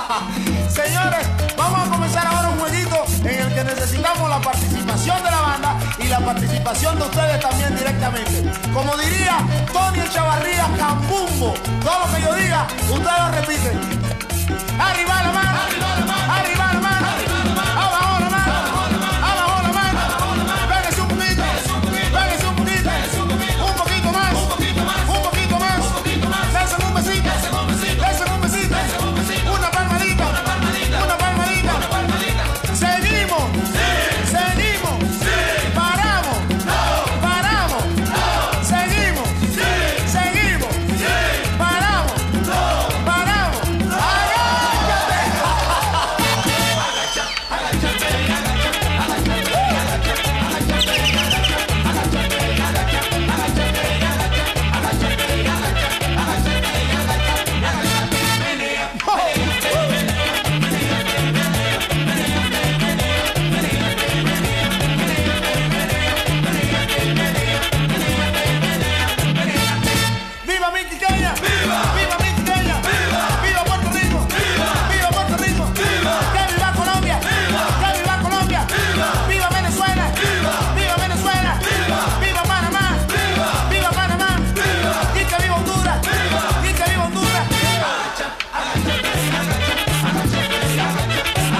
Señores, vamos a comenzar ahora un jueguito en el que necesitamos la participación de la banda y la participación de ustedes también directamente. Como diría Tony Echavarría, Cambumbo, todo lo que yo diga, ustedes lo repiten.